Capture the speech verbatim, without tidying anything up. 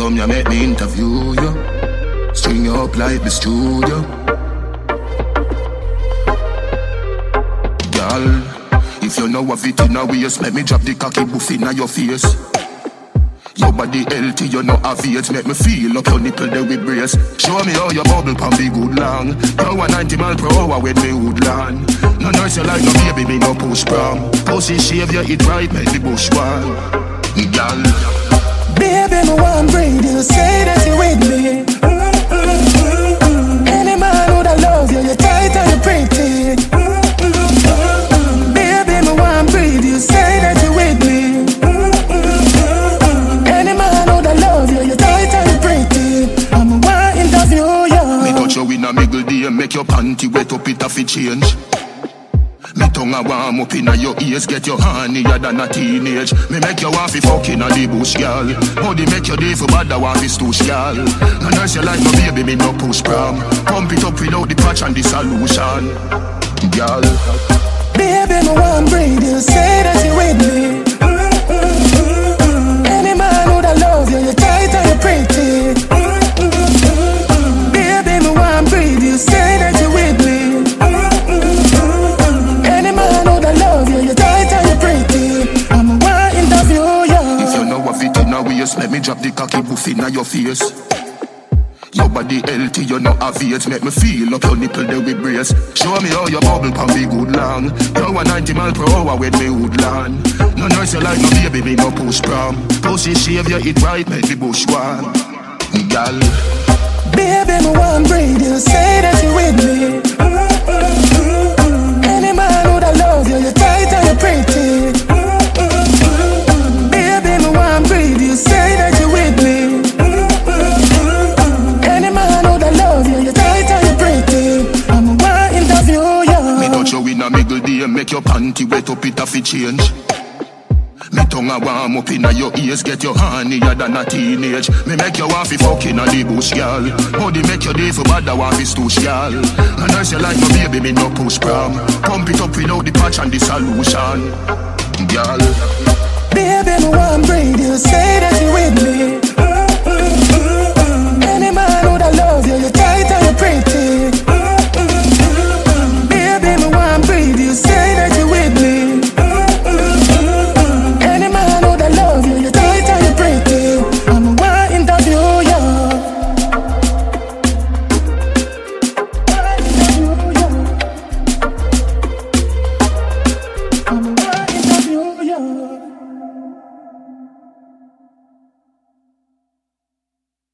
come here, make me interview you. String you up like the studio. Girl, if you know what it in a waist, let me drop the cocky buff in your face. Your body healthy, you know have it. Make me feel up your nipple there with brace. Show me how your bubble can be good long. You one ninety mile per hour with me woodland. No nurse you like no baby, me no push prom. Pussy shave you eat right, make the bush one. Girl, baby, me want breathe you. Say that you with me. Mm-mm-mm-mm. Any man would I love you. You're tight and you're pretty. Mm-mm-mm-mm. Baby, me want breathe you. Say that you with me. Make your panty wet up, it have to change. Me tongue a warm up inna your ears, get your hornier than a teenage. Me make you want fi fuck inna the bush, girl. Body make your day for bad, I want fi stoosh, girl. No nurse you like no baby, me no push prom. Pump it up without the patch and the solution, girl. Baby, me want breathe you, say that you with me. Mm-mm-mm-mm. Any man would I love you, you're tight and you're pretty. Say that you're with me. Mm-mm-mm. Any man would I love you. You're tight and you're pretty. I'm a one interview you. If you know what fit in a waist, let me drop the cocky buff in your face. Your body healthy, you know have it. Make me feel up your nipple there with brace. Show me how your bubble can be good long. You one ninety mile per hour with me woodland. No nurse you like no baby, me no push prom. Pussy shave you eat right, make the bush one. Girl, baby, me want breathe you. Say that you with me. Mm-mm-mm-mm. Any man would I love you. You're tight and you're pretty. Mm-mm-mm-mm. Baby, me want breathe you. Say that you with me. Mm-mm-mm-mm. Any man would I love you. You're tight and you're pretty. I'm a one interview you. Me touch you in a middle day, make your panty wet up, it have to change. Me tongue a warm up inna your ears, get your hornier than a teenage. Me make you want fi fuck inna the bush, girl. Body make your day for bad, I want fi stoosh, girl. No nurse you like no baby, me no push prom. Pump it up without the patch and the solution, girl. Baby, me want breathe you. Say